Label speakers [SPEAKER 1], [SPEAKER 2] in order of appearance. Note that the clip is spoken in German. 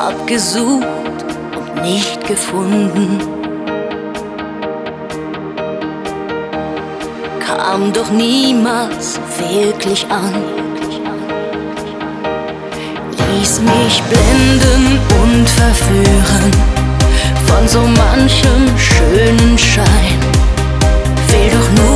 [SPEAKER 1] Hab gesucht und nicht gefunden, kam doch niemals wirklich an. Ließ mich blenden und verführen von so manchem schönen Fehl doch nur